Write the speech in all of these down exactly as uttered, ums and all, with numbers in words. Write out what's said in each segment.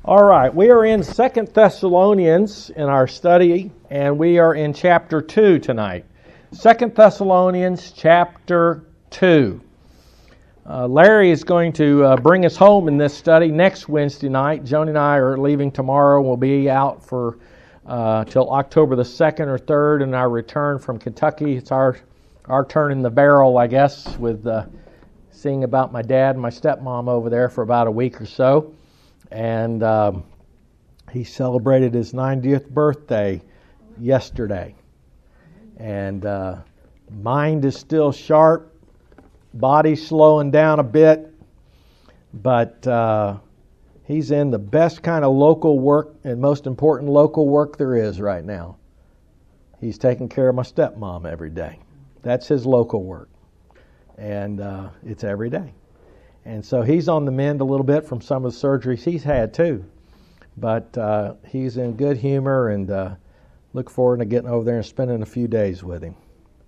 All right, we are in Second Thessalonians in our study, and we are in chapter two tonight. Second Thessalonians chapter two. Uh, Larry is going to uh, bring us home in this study next Wednesday night. Joni and I are leaving tomorrow. We'll be out for uh, till October the second or third, and our return from Kentucky. It's our our turn in the barrel, I guess, with uh, seeing about my dad and my stepmom over there for about a week or so. And um, he celebrated his ninetieth birthday yesterday. And uh, mind is still sharp, body's slowing down a bit, but uh, he's in the best kind of local work and most important local work there is right now. He's taking care of my stepmom every day. That's his local work. And uh, it's every day. And so he's on the mend a little bit from some of the surgeries he's had too. But uh, he's in good humor, and uh, look forward to getting over there and spending a few days with him.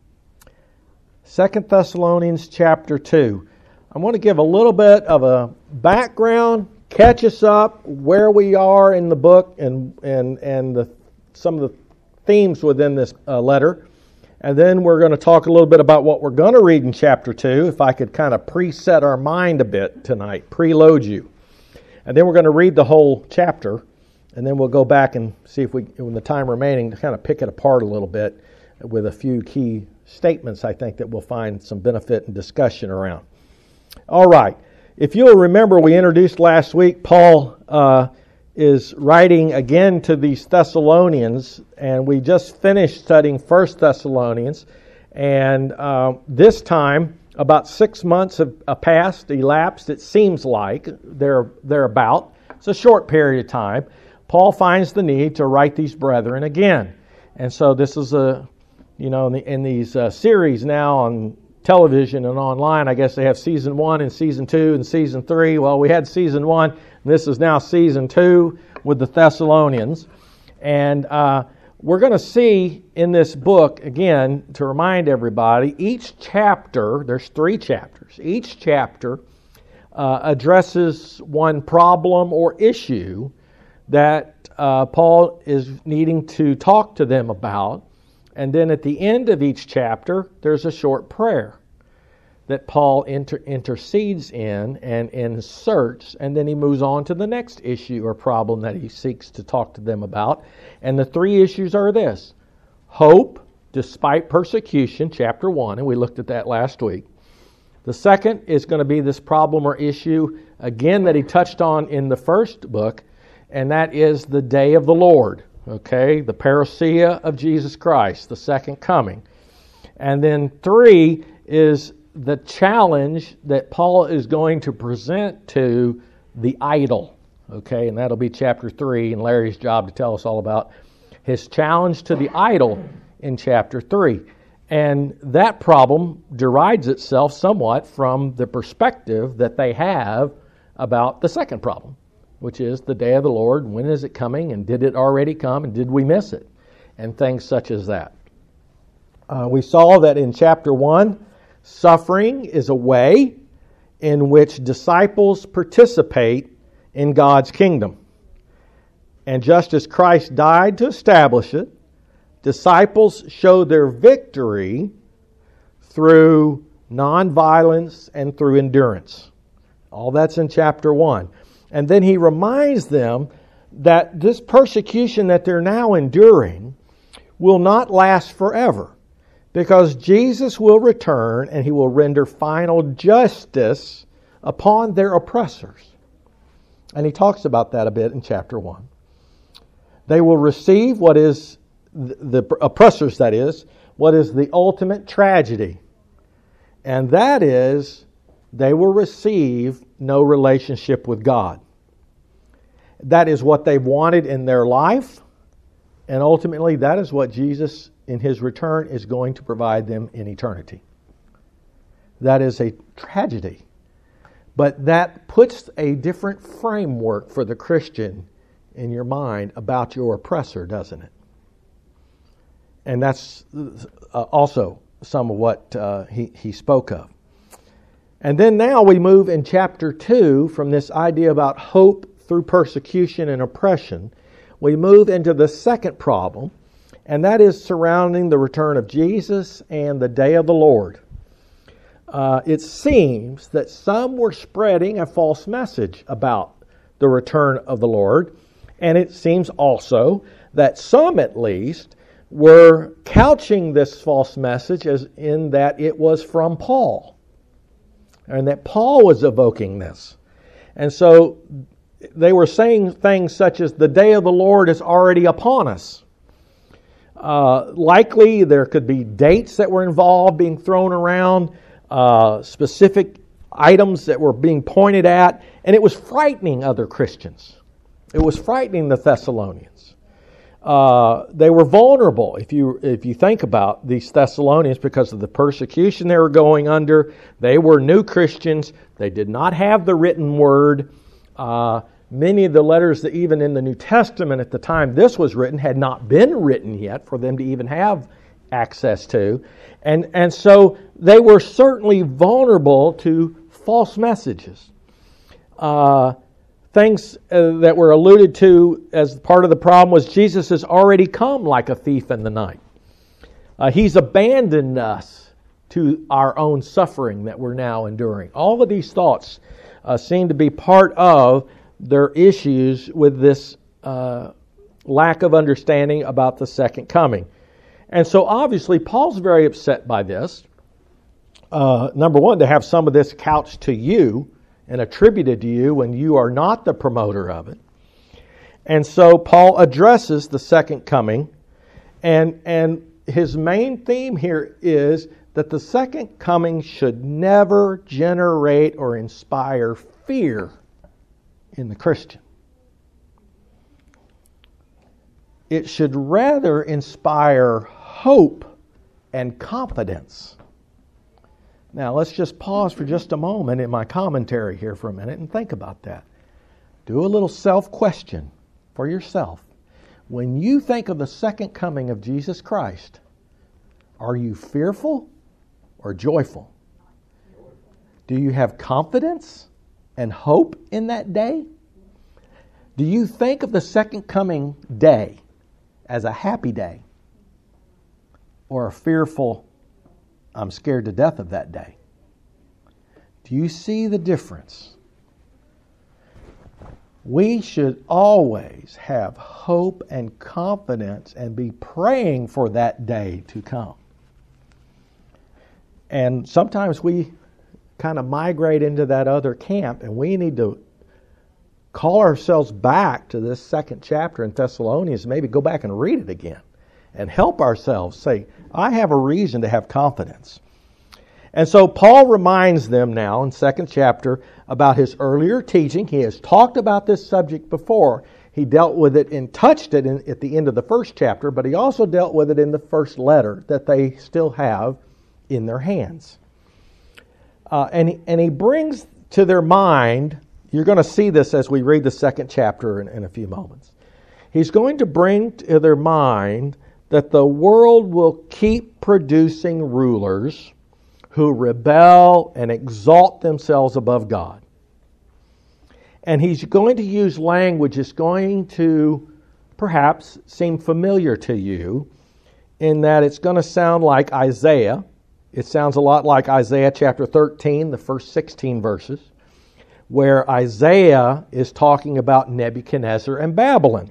Second Thessalonians chapter two. I want to give a little bit of a background, catch us up where we are in the book and and and the, some of the themes within this uh, letter. And then we're going to talk a little bit about what we're going to read in chapter two, if I could kind of preset our mind a bit tonight, preload you. And then we're going to read the whole chapter, and then we'll go back and see if we, in the time remaining, to kind of pick it apart a little bit with a few key statements, I think, that we'll find some benefit and discussion around. All right. If you'll remember, we introduced last week, Paul uh, is writing again to these Thessalonians, and we just finished studying First Thessalonians, and uh, this time about six months have uh, passed, elapsed, it seems like, they're, they're about. It's a short period of time. Paul finds the need to write these brethren again, and so this is a, you know, in, the, in these uh, series now on television and online, I guess they have season one and season two and season three. Well, we had season one, and this is now season two with the Thessalonians. And uh, we're going to see in this book, again, to remind everybody, each chapter, there's three chapters, each chapter uh, addresses one problem or issue that uh, Paul is needing to talk to them about. And then at the end of each chapter, there's a short prayer that Paul inter- intercedes in and inserts, and then he moves on to the next issue or problem that he seeks to talk to them about. And the three issues are this: hope despite persecution, chapter one, and we looked at that last week. The second is going to be this problem or issue, again, that he touched on in the first book, and that is the day of the Lord. Okay, the parousia of Jesus Christ, the second coming. And then three is the challenge that Paul is going to present to the idol. Okay, and that'll be chapter three, and Larry's job to tell us all about his challenge to the idol in chapter three. And that problem derides itself somewhat from the perspective that they have about the second problem, which is the day of the Lord. When is it coming, and did it already come, and did we miss it? And things such as that. Uh, we saw that in chapter one, suffering is a way in which disciples participate in God's kingdom. And just as Christ died to establish it, disciples show their victory through nonviolence and through endurance. All that's in chapter one. And then he reminds them that this persecution that they're now enduring will not last forever, because Jesus will return and he will render final justice upon their oppressors. And he talks about that a bit in chapter one. They will receive what is, the oppressors that is, what is the ultimate tragedy. And that is, they will receive no relationship with God. That is what they've wanted in their life, and ultimately that is what Jesus in his return is going to provide them in eternity. That is a tragedy. But that puts a different framework for the Christian in your mind about your oppressor, doesn't it? And that's uh, also some of what uh, he, he spoke of. And then now we move in chapter two from this idea about hope through persecution and oppression, we move into the second problem, and that is surrounding the return of Jesus and the day of the Lord. Uh, it seems that some were spreading a false message about the return of the Lord, and it seems also that some, at least, were couching this false message as in that it was from Paul, and that Paul was evoking this. And so they were saying things such as, the day of the Lord is already upon us. Uh, likely there could be dates that were involved being thrown around, uh, specific items that were being pointed at, and it was frightening other Christians. It was frightening the Thessalonians. Uh, they were vulnerable, if you if you think about these Thessalonians, because of the persecution they were going under. They were new Christians. They did not have the written word. Uh, many of the letters that even in the New Testament at the time this was written had not been written yet for them to even have access to. And, and so they were certainly vulnerable to false messages. Uh, things uh, that were alluded to as part of the problem was Jesus has already come like a thief in the night. Uh, he's abandoned us to our own suffering that we're now enduring. All of these thoughts uh, seem to be part of their issues with this uh, lack of understanding about the second coming. And so obviously Paul's very upset by this. Uh, number one, to have some of this couched to you and attributed to you when you are not the promoter of it. And so Paul addresses the second coming, and, and his main theme here is that the second coming should never generate or inspire fear in the Christian. It should rather inspire hope and confidence. Now, let's just pause for just a moment in my commentary here for a minute and think about that. Do a little self-question for yourself. When you think of the second coming of Jesus Christ, are you fearful or joyful? Do you have confidence and hope in that day? Do you think of the second coming day as a happy day or a fearful, I'm scared to death of that day? Do you see the difference? We should always have hope and confidence and be praying for that day to come. And sometimes we kind of migrate into that other camp, and we need to call ourselves back to this second chapter in Thessalonians, maybe go back and read it again and help ourselves say, I have a reason to have confidence. And so Paul reminds them now in second chapter about his earlier teaching. He has talked about this subject before. He dealt with it and touched it in, at the end of the first chapter, but he also dealt with it in the first letter that they still have in their hands. Uh, and, he, and he brings to their mind, you're going to see this as we read the second chapter in, in a few moments. He's going to bring to their mind that the world will keep producing rulers who rebel and exalt themselves above God. And he's going to use language that's going to perhaps seem familiar to you in that it's going to sound like Isaiah. It sounds a lot like Isaiah chapter thirteen, the first sixteen verses, where Isaiah is talking about Nebuchadnezzar and Babylon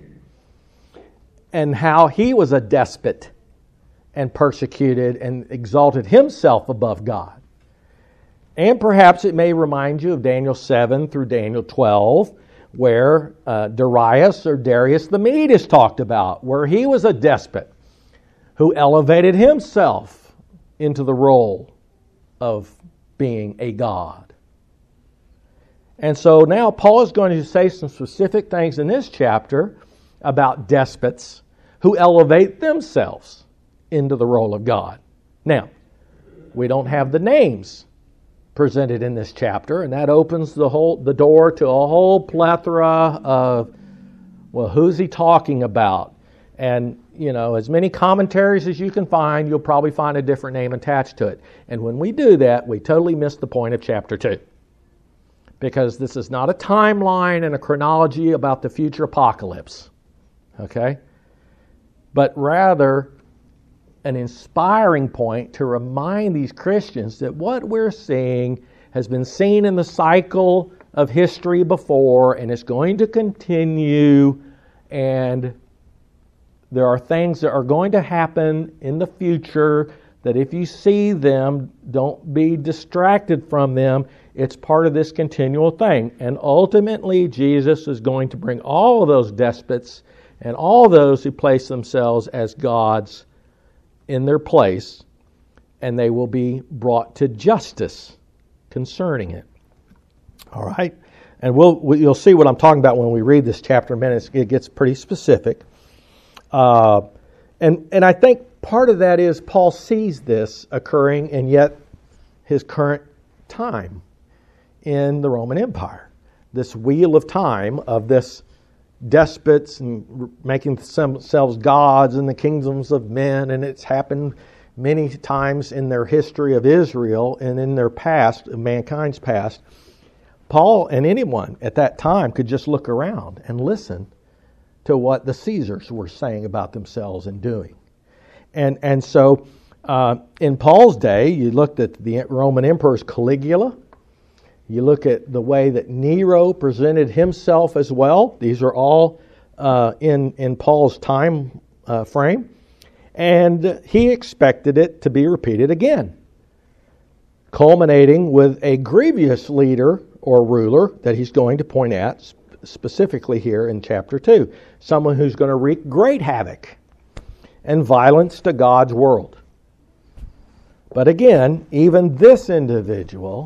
and how he was a despot and persecuted and exalted himself above God. And perhaps it may remind you of Daniel seven through Daniel twelve, where uh, Darius or Darius the Mede is talked about, where he was a despot who elevated himself into the role of being a god. And so now Paul is going to say some specific things in this chapter about despots who elevate themselves into the role of God. Now, we don't have the names presented in this chapter, and that opens the whole the door to a whole plethora of, well, who's he talking about? And, you know, as many commentaries as you can find, you'll probably find a different name attached to it. And when we do that, we totally miss the point of chapter two. because this is not a timeline and a chronology about the future apocalypse, okay? But rather an inspiring point to remind these Christians that what we're seeing has been seen in the cycle of history before, and it's going to continue, and there are things that are going to happen in the future that if you see them, don't be distracted from them. It's part of this continual thing. And ultimately, Jesus is going to bring all of those despots and all those who place themselves as gods in their place, and they will be brought to justice concerning it. All right? And we'll, we, you'll see what I'm talking about when we read this chapter in a minute. It gets pretty specific. Uh, and, and I think part of that is Paul sees this occurring in yet his current time in the Roman Empire. This wheel of time of this despots and making themselves gods in the kingdoms of men, and it's happened many times in their history of Israel and in their past, mankind's past. Paul and anyone at that time could just look around and listen to what the Caesars were saying about themselves and doing. And and so uh, in Paul's day, you looked at the Roman emperors Caligula. You look at the way that Nero presented himself as well. These are all uh, in, in Paul's time uh, frame. And he expected it to be repeated again, culminating with a grievous leader or ruler that he's going to point at specifically here in chapter two. Someone who's going to wreak great havoc and violence to God's world. But again, even this individual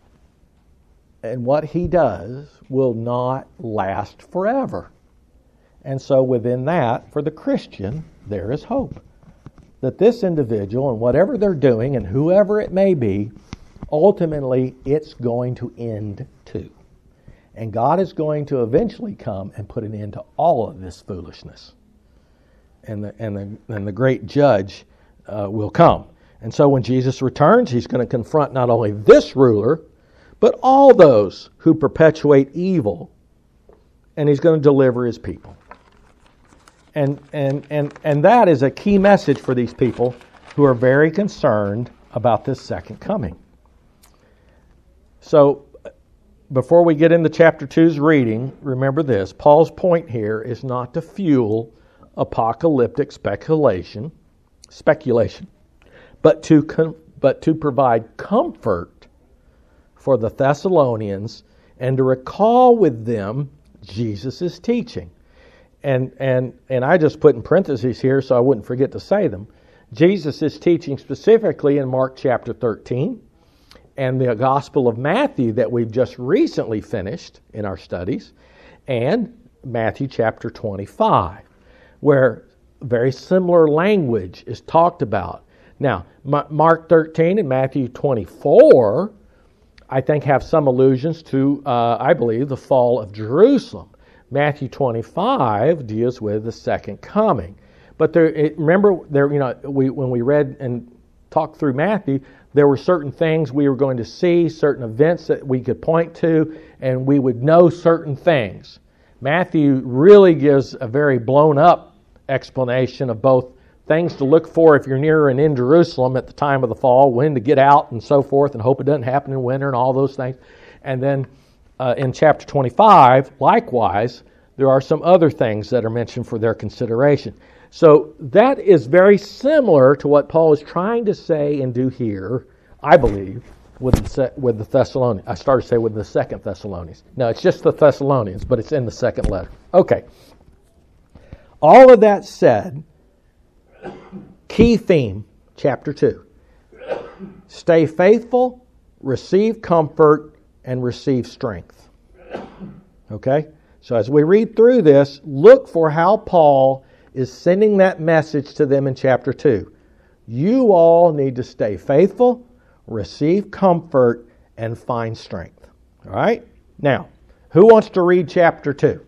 and what he does will not last forever. And so within that, for the Christian, there is hope. That this individual and whatever they're doing and whoever it may be, ultimately it's going to end too. And God is going to eventually come and put an end to all of this foolishness. And the, and the, and the great judge uh, will come. And so when Jesus returns, he's going to confront not only this ruler, but all those who perpetuate evil, and he's going to deliver his people. And and and and that is a key message for these people who are very concerned about this second coming. So before we get into chapter two's reading, remember this. Paul's point here is not to fuel apocalyptic speculation, speculation, but to com- but to provide comfort for the Thessalonians and to recall with them Jesus' teaching. And and and I just put in parentheses here so I wouldn't forget to say them. Jesus is teaching specifically in Mark chapter thirteen and the Gospel of Matthew that we've just recently finished in our studies, and Matthew chapter twenty-five, where very similar language is talked about. Now, Mark thirteen and Matthew twenty-four, I think, have some allusions to, uh, I believe, the fall of Jerusalem. Matthew twenty-five deals with the second coming. But there, it, remember, there, you know, we when we read and talked through Matthew, there were certain things we were going to see, certain events that we could point to, and we would know certain things. Matthew really gives a very blown-up explanation of both things to look for if you're near and in Jerusalem at the time of the fall, when to get out and so forth, and hope it doesn't happen in winter and all those things. And then uh, in chapter twenty-five, likewise, there are some other things that are mentioned for their consideration. So that is very similar to what Paul is trying to say and do here, I believe, with the, with the Thessalonians. I started to say with the second Thessalonians. No, it's just the Thessalonians, but it's in the second letter. Okay. All of that said, key theme, chapter two. Stay faithful, receive comfort, and receive strength. Okay? So as we read through this, look for how Paul is sending that message to them in chapter two. You all need to stay faithful, receive comfort, and find strength. All right? Now, who wants to read chapter two?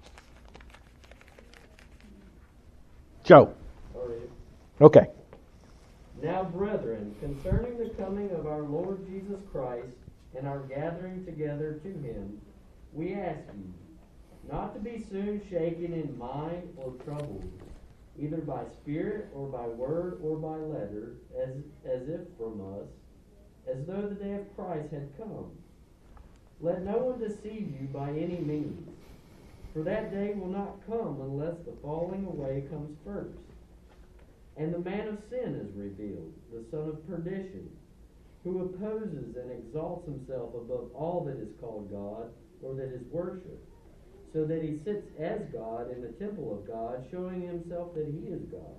Joe. Okay. Now, brethren, concerning the coming of our Lord Jesus Christ and are gathering together to him, we ask you, not to be soon shaken in mind or troubled, either by spirit or by word or by letter, as, as if from us, as though the day of Christ had come. Let no one deceive you by any means, for that day will not come unless the falling away comes first. And the man of sin is revealed, the son of perdition, who opposes and exalts himself above all that is called God or that is worshipped, so that he sits as God in the temple of God, showing himself that he is God.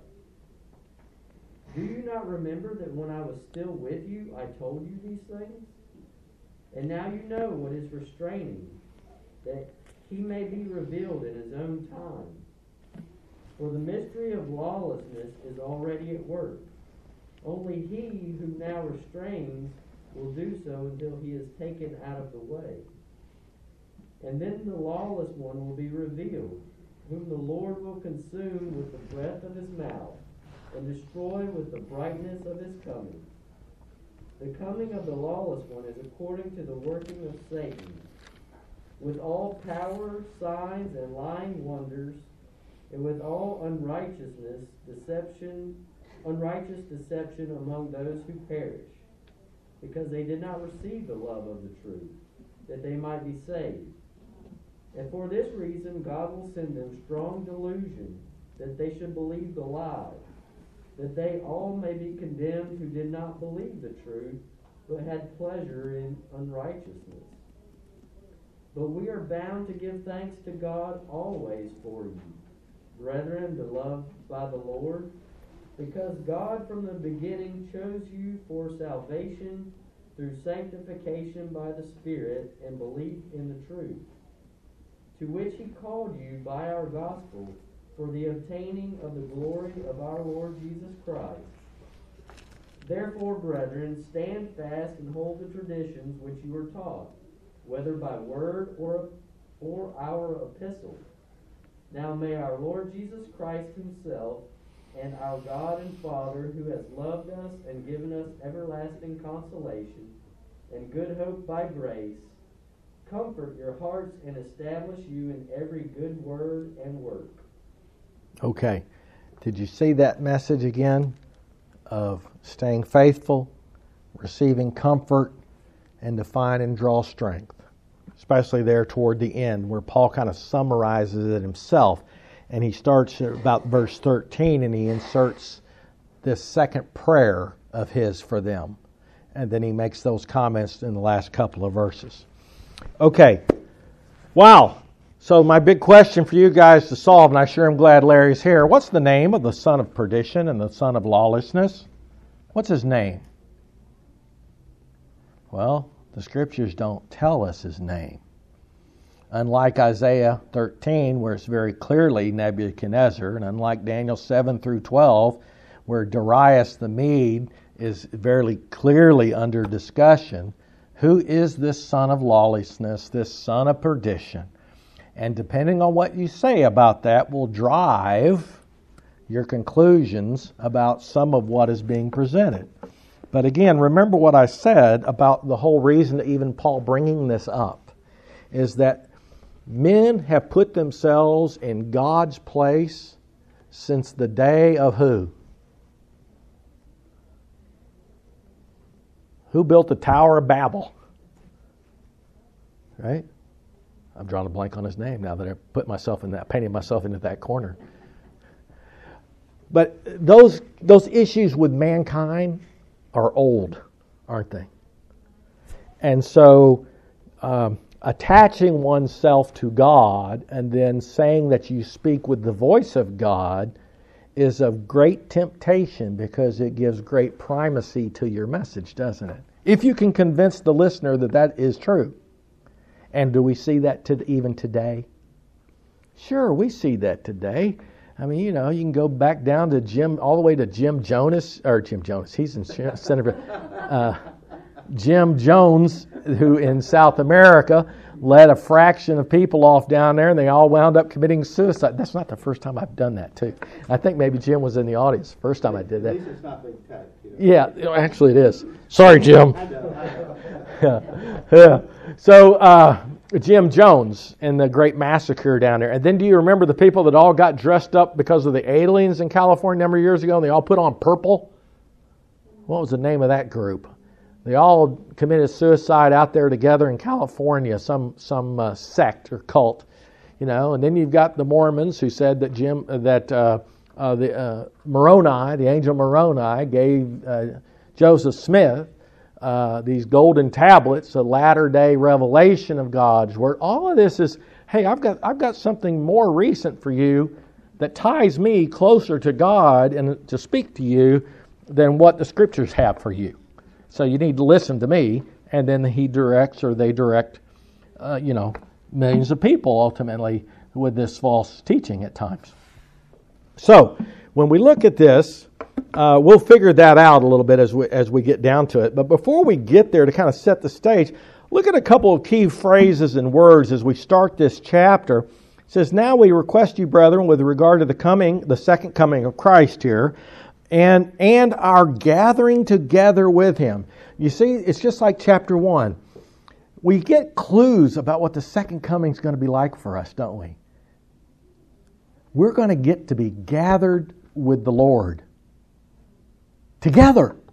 Do you not remember that when I was still with you, I told you these things? And now you know what is restraining, that he may be revealed in his own time. For the mystery of lawlessness is already at work. Only he who now restrains will do so until he is taken out of the way. And then the lawless one will be revealed, whom the Lord will consume with the breath of his mouth, and destroy with the brightness of his coming. The coming of the lawless one is according to the working of Satan, with all power, signs, and lying wonders, and with all unrighteousness, deception, unrighteous deception among those who perish, because they did not receive the love of the truth, that they might be saved. And for this reason God will send them strong delusion, that they should believe the lie, that they all may be condemned who did not believe the truth, but had pleasure in unrighteousness. But we are bound to give thanks to God always for you, brethren, beloved by the Lord, because God from the beginning chose you for salvation through sanctification by the Spirit and belief in the truth, to which he called you by our gospel for the obtaining of the glory of our Lord Jesus Christ. Therefore, brethren, stand fast and hold the traditions which you were taught, whether by word or, or our epistle. Now may our Lord Jesus Christ himself and our God and Father, who has loved us and given us everlasting consolation and good hope by grace, comfort your hearts and establish you in every good word and work. Okay. Did you see that message again of staying faithful, receiving comfort, and to find and draw strength? Especially there toward the end where Paul kind of summarizes it himself. And he starts at about verse thirteen and he inserts this second prayer of his for them. And then he makes those comments in the last couple of verses. Okay. Wow. So my big question for you guys to solve, and I sure am glad Larry's here. What's the name of the son of perdition and the son of lawlessness? What's his name? Well, the scriptures don't tell us his name. Unlike Isaiah thirteen, where it's very clearly Nebuchadnezzar, and unlike Daniel seven through twelve, where Darius the Mede is very clearly under discussion, who is this son of lawlessness, this son of perdition? And depending on what you say about that will drive your conclusions about some of what is being presented. But again, remember what I said about the whole reason that even Paul bringing this up is that men have put themselves in God's place since the day of who? Who built the Tower of Babel? Right? I'm drawing a blank on his name now that I put myself in that, painted myself into that corner. But those those issues with mankind are old, aren't they? And so um, attaching oneself to God and then saying that you speak with the voice of God is of great temptation because it gives great primacy to your message, doesn't it? If you can convince the listener that that is true. And do we see that to, even today? Sure, we see that today. I mean, you know, you can go back down to Jim, all the way to Jim Jonas, or Jim Jonas, he's in Senator, uh, Jim Jones, who in South America led a fraction of people off down there, and they all wound up committing suicide. That's not the first time I've done that, too. I think maybe Jim was in the audience the first time I did that. At least it's not big tech. You know? Yeah, actually it is. Sorry, Jim. I know, I know. yeah. yeah. So uh, Jim Jones and the Great Massacre down there. And then do you remember the people that all got dressed up because of the aliens in California a number of years ago, and they all put on purple? What was the name of that group? They all committed suicide out there together in California, some some uh, sect or cult, you know. And then you've got the Mormons who said that Jim uh, that uh, uh, the uh, Moroni, the angel Moroni, gave uh, Joseph Smith uh, these golden tablets, a latter-day revelation of God's word. All of this is, hey, I've got I've got something more recent for you that ties me closer to God and to speak to you than what the Scriptures have for you. So you need to listen to me, and then he directs, or they direct, uh, you know, millions of people ultimately with this false teaching at times. So when we look at this, uh, we'll figure that out a little bit as we as we get down to it. But before we get there, to kind of set the stage, look at a couple of key phrases and words as we start this chapter. It says, "Now we request you, brethren, with regard to the coming, the second coming of Christ here, and and our gathering together with Him." You see, it's just like chapter one. We get clues about what the second coming is going to be like for us, don't we? We're going to get to be gathered with the Lord together.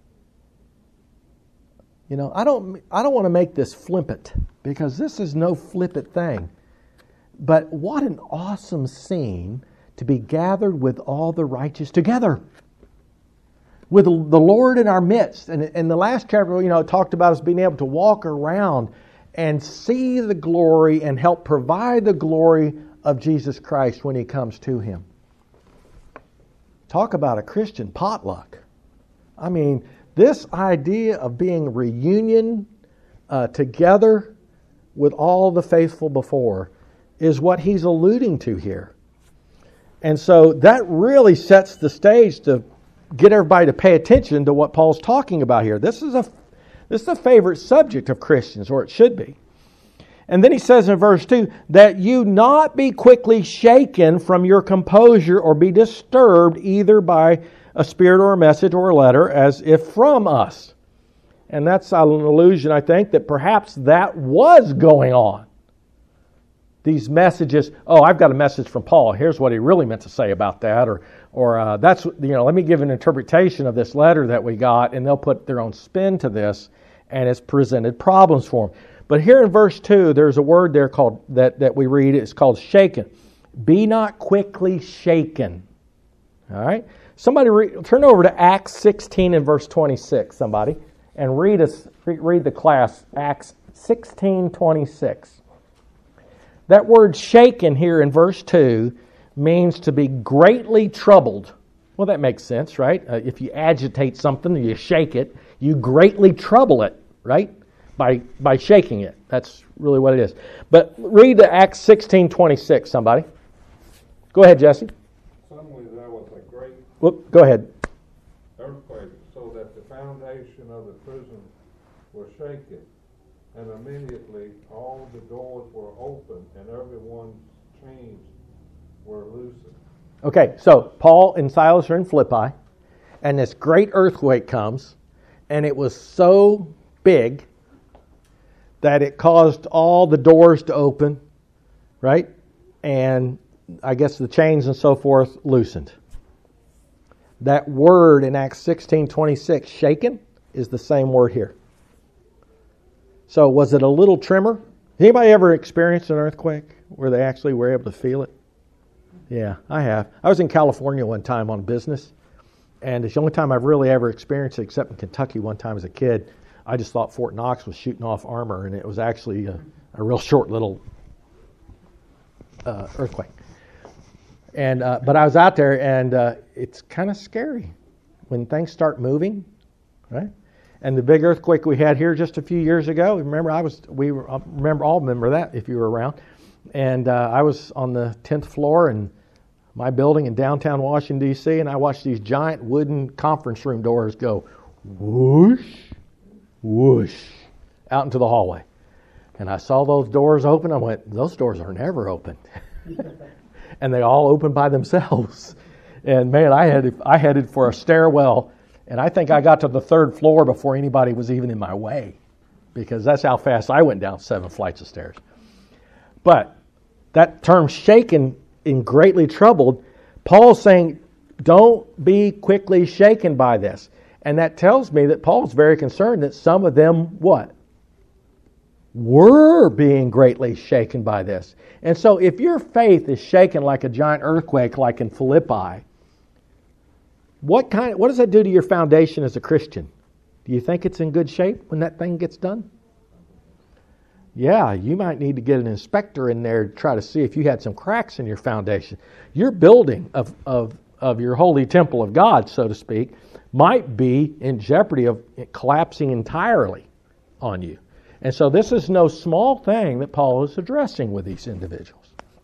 You know, I don't I don't want to make this flippant, because this is no flippant thing. But what an awesome scene to be gathered with all the righteous together, with the Lord in our midst. And in the last chapter, you know, it talked about us being able to walk around and see the glory and help provide the glory of Jesus Christ when He comes to Him. Talk about a Christian potluck. I mean, this idea of being reunion uh, together with all the faithful before is what he's alluding to here. And so that really sets the stage to get everybody to pay attention to what Paul's talking about here. This is a this is a favorite subject of Christians, or it should be. And then he says in verse two, that you not be quickly shaken from your composure or be disturbed either by a spirit or a message or a letter as if from us. And that's an allusion, I think, that perhaps that was going on. These messages, oh, I've got a message from Paul. Here's what he really meant to say about that. Or, or uh, that's, you know, let me give an interpretation of this letter that we got, and they'll put their own spin to this, and it's presented problems for them. But here in verse two, there's a word there called that, that we read. It's called shaken. Be not quickly shaken. All right? Somebody re- turn over to Acts sixteen and verse twenty-six, somebody, and read us read the class Acts sixteen twenty-six. That word shaken here in verse two means to be greatly troubled. Well, that makes sense, right? Uh, if you agitate something, you shake it, you greatly trouble it, right? By by shaking it. That's really what it is. But read the Acts sixteen twenty-six, somebody. Go ahead, Jesse. Suddenly there was a great Whoop, go ahead. earthquake, so that the foundation of the prison was shaken. And immediately all the doors were open and everyone's chains were loosened. Okay, so Paul and Silas are in Philippi, and this great earthquake comes, and it was so big that it caused all the doors to open, right? And I guess the chains and so forth loosened. That word in Acts sixteen twenty-six, shaken, is the same word here. So was it a little tremor? Anybody ever experienced an earthquake where they actually were able to feel it? Yeah, I have. I was in California one time on business, and it's the only time I've really ever experienced it, except in Kentucky one time as a kid. I just thought Fort Knox was shooting off armor, and it was actually a, a real short little uh, earthquake. And uh, but I was out there, and uh, it's kind of scary when things start moving, right? And the big earthquake we had here just a few years ago. Remember, I was we were, I remember all remember that if you were around. And uh, I was on the tenth floor in my building in downtown Washington D C, and I watched these giant wooden conference room doors go whoosh, whoosh out into the hallway. And I saw those doors open. I went, those doors are never open. And they all opened by themselves. And man, I headed I headed for a stairwell. And I think I got to the third floor before anybody was even in my way, because that's how fast I went down seven flights of stairs. But that term shaken and greatly troubled, Paul's saying, don't be quickly shaken by this. And that tells me that Paul's very concerned that some of them, what? Were being greatly shaken by this. And so if your faith is shaken like a giant earthquake like in Philippi, what kind what does that do to your foundation as a Christian? Do you think it's in good shape when that thing gets done? Yeah, you might need to get an inspector in there to try to see if you had some cracks in your foundation. Your building of, of, of your holy temple of God, so to speak, might be in jeopardy of collapsing entirely on you. And so this is no small thing that Paul is addressing with these individuals.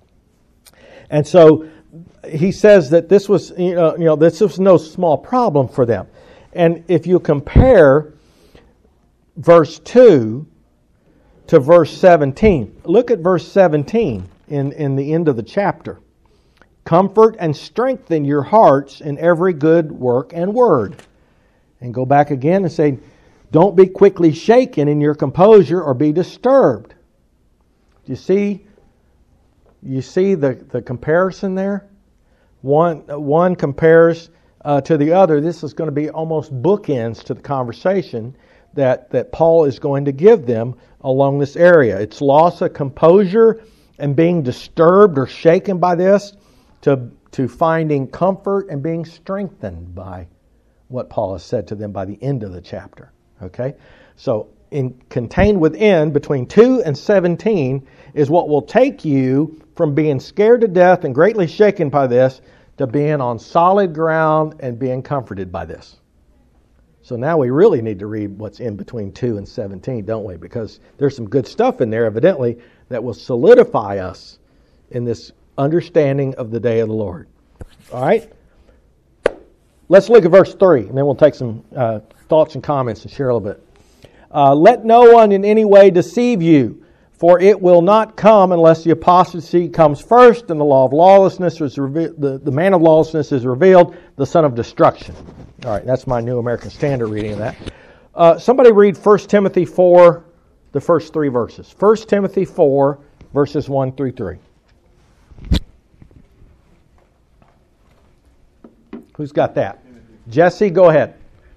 And so he says that this was, you know, you know, this was no small problem for them. And if you compare verse two to verse seventeen, look at verse seventeen in, in the end of the chapter. Comfort and strengthen your hearts in every good work and word. And go back again and say, don't be quickly shaken in your composure or be disturbed. Do you see, you see the, the comparison there? One, one compares uh, to the other. This is going to be almost bookends to the conversation that, that Paul is going to give them along this area. It's loss of composure and being disturbed or shaken by this to, to finding comfort and being strengthened by what Paul has said to them by the end of the chapter. Okay? So in contained within between two and seventeen is what will take you from being scared to death and greatly shaken by this to being on solid ground and being comforted by this. So now we really need to read what's in between two and seventeen, don't we? Because there's some good stuff in there, evidently, that will solidify us in this understanding of the day of the Lord. All right? Let's look at verse three, and then we'll take some uh, thoughts and comments and share a little bit. Uh, Let no one in any way deceive you, for it will not come unless the apostasy comes first, and the law of lawlessness is reve- the, the man of lawlessness is revealed, the son of destruction. All right, that's my New American Standard reading of that. Uh, somebody read First Timothy four, the first three verses. First Timothy four, verses one through three. Who's got that? Jesse, go ahead.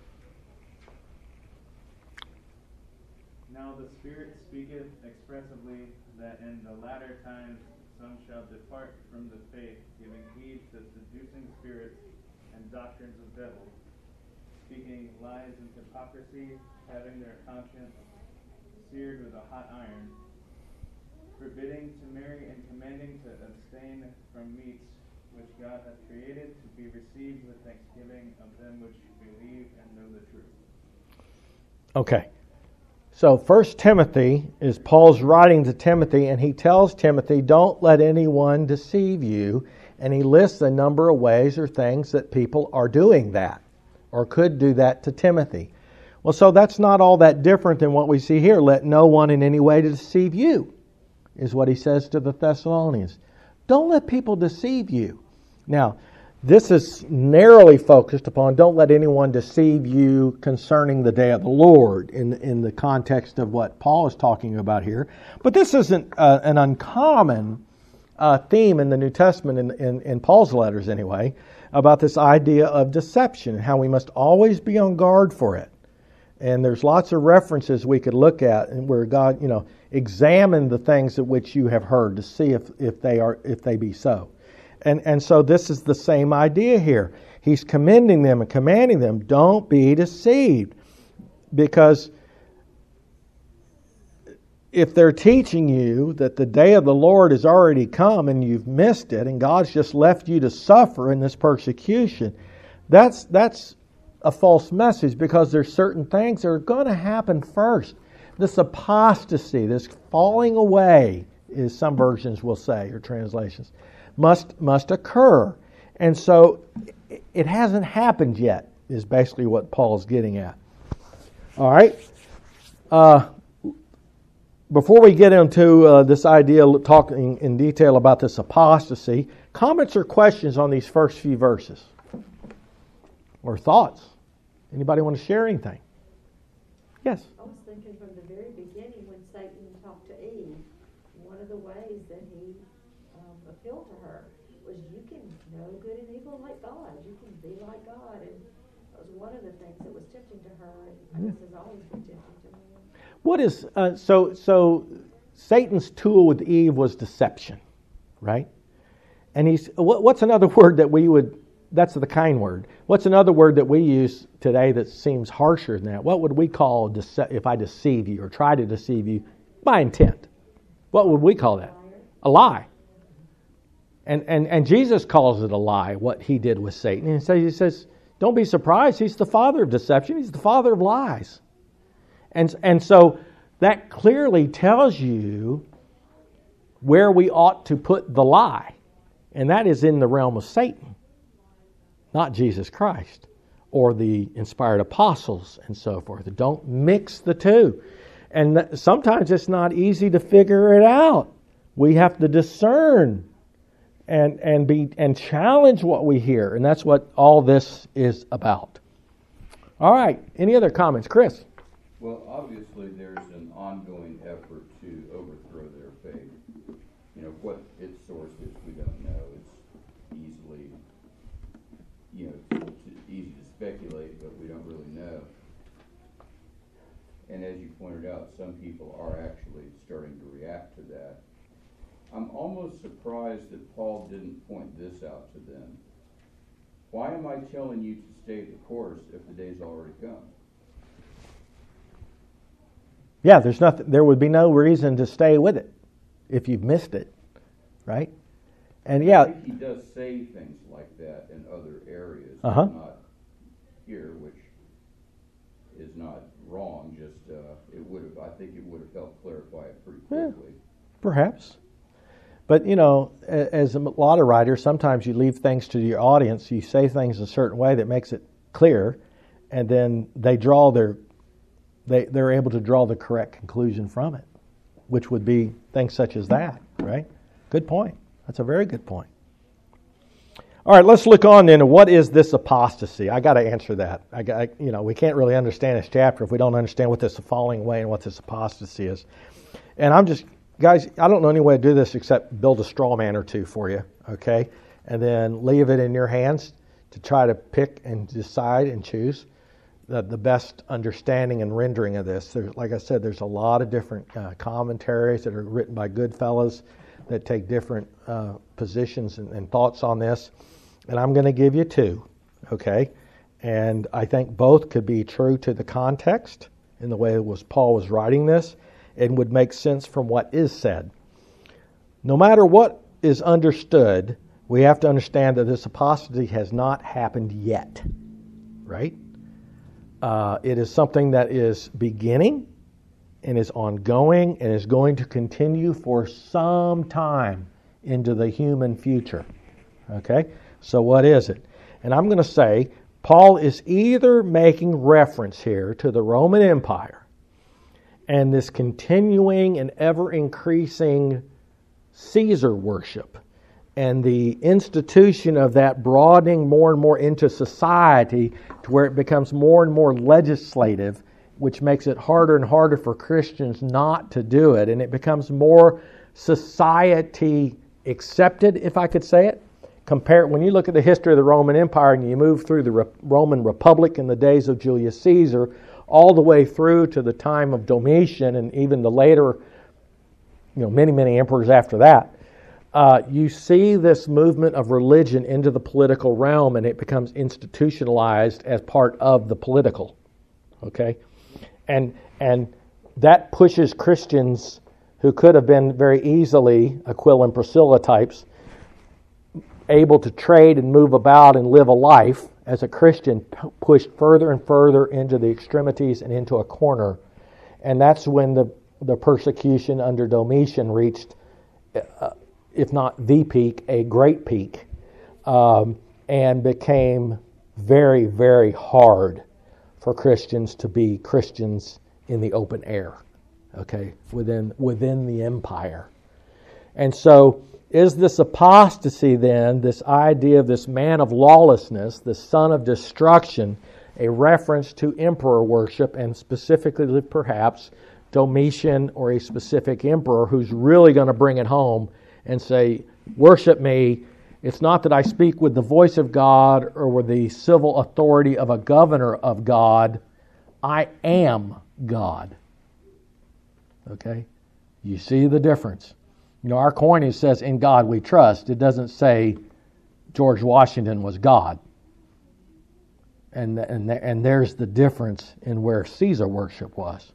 Now the Spirit speaketh expressively that in the latter times some shall depart from the faith, giving heed to seducing spirits and doctrines of devils, speaking lies and hypocrisy, having their conscience seared with a hot iron, forbidding to marry and commanding to abstain from meats which God hath created to be received with thanksgiving of them which believe and know the truth. Okay. So First Timothy is Paul's writing to Timothy, and he tells Timothy, don't let anyone deceive you. And he lists a number of ways or things that people are doing that or could do that to Timothy. Well, so that's not all that different than what we see here. Let no one in any way deceive you, is what he says to the Thessalonians. Don't let people deceive you. Now, this is narrowly focused upon don't let anyone deceive you concerning the day of the Lord in, in the context of what Paul is talking about here. But this isn't uh, an uncommon uh, theme in the New Testament, in, in, in Paul's letters anyway, about this idea of deception and how we must always be on guard for it. And there's lots of references we could look at where God, you know, examine the things at which you have heard to see if, if they are if they be so. And and so this is the same idea here. He's commending them and commanding them, don't be deceived. Because if they're teaching you that the day of the Lord has already come and you've missed it and God's just left you to suffer in this persecution, that's that's a false message, because there's certain things that are going to happen first. This apostasy, this falling away, as some versions will say, or translations, must must occur. And so it hasn't happened yet, is basically what Paul's getting at. All right. Uh, before we get into uh, this idea, talking in detail about this apostasy, comments or questions on these first few verses? Or thoughts? Anybody want to share anything? Yes. I was thinking from the very beginning when Satan talked to Eve, one of the ways that he um, appealed to her was, you can know good and evil like God. You can be like God. And that was one of the things that was tempting to her, and I guess has always been tempting to me. What is, uh, so, so Satan's tool with Eve was deception, right? And he's, what, what's another word that we would, that's the kind word. What's another word that we use today that seems harsher than that? What would we call dece- if I deceive you or try to deceive you by intent? What would we call that? A lie. And and and Jesus calls it a lie, what he did with Satan. And so he says, don't be surprised, he's the father of deception. He's the father of lies. And, and so that clearly tells you where we ought to put the lie. And that is in the realm of Satan, not Jesus Christ or the inspired apostles and so forth. Don't mix the two. And th- sometimes it's not easy to figure it out. We have to discern and and be and challenge what we hear. And that's what all this is about. All right. Any other comments? Chris? Well, obviously there's an ongoing effort to overthrow their faith. You know, what its source is, we don't know. It's easily, you know, it's easy to speculate, but we don't really know. And as you pointed out, some people are actually starting to react to that. I'm almost surprised that Paul didn't point this out to them. Why am I telling you to stay the course if the day's already come? Yeah, there's nothing. There would be no reason to stay with it if you've missed it, right? And yeah, I think he does say things like that in other areas, uh-huh. not here, which is not wrong. Just uh, it would have. I think it would have helped clarify it pretty quickly. Yeah, perhaps. But, you know, as a lot of writers, sometimes you leave things to your audience. You say things a certain way that makes it clear, and then they draw their, they, they're able to draw the correct conclusion from it, which would be things such as that, right? Good point. That's a very good point. All right, let's look on then to what is this apostasy. I got to answer that. I got, you know, we can't really understand this chapter if we don't understand what this falling away and what this apostasy is. And I'm just... Guys, I don't know any way to do this except build a straw man or two for you, okay? And then leave it in your hands to try to pick and decide and choose the, the best understanding and rendering of this. There's, like I said, there's a lot of different uh, commentaries that are written by good fellows that take different uh, positions and, and thoughts on this. And I'm going to give you two, okay? And I think both could be true to the context in the way it was Paul was writing this, and would make sense from what is said. No matter what is understood, we have to understand that this apostasy has not happened yet, right? Uh, it is something that is beginning and is ongoing and is going to continue for some time into the human future, okay? So what is it? And I'm going to say Paul is either making reference here to the Roman Empire and this continuing and ever-increasing Caesar worship and the institution of that broadening more and more into society to where it becomes more and more legislative, which makes it harder and harder for Christians not to do it, and it becomes more society accepted, if I could say it. Compare when you look at the history of the Roman Empire and you move through the Re- Roman Republic in the days of Julius Caesar, all the way through to the time of Domitian and even the later, you know, many, many emperors after that, uh, you see this movement of religion into the political realm, and it becomes institutionalized as part of the political. Okay? And and that pushes Christians who could have been very easily Aquila and Priscilla types, able to trade and move about and live a life as a Christian, p- pushed further and further into the extremities and into a corner. And that's when the, the persecution under Domitian reached, uh, if not the peak, a great peak, um, and became very, very hard for Christians to be Christians in the open air, okay, within within the empire. And so is this apostasy then, this idea of this man of lawlessness, the son of destruction, a reference to emperor worship, and specifically perhaps Domitian or a specific emperor who's really going to bring it home and say, worship me. It's not that I speak with the voice of God or with the civil authority of a governor of God. I am God. Okay? You see the difference. You know, our coinage says, in God we trust. It doesn't say George Washington was God. And, and, and there's the difference in where Caesar worship was.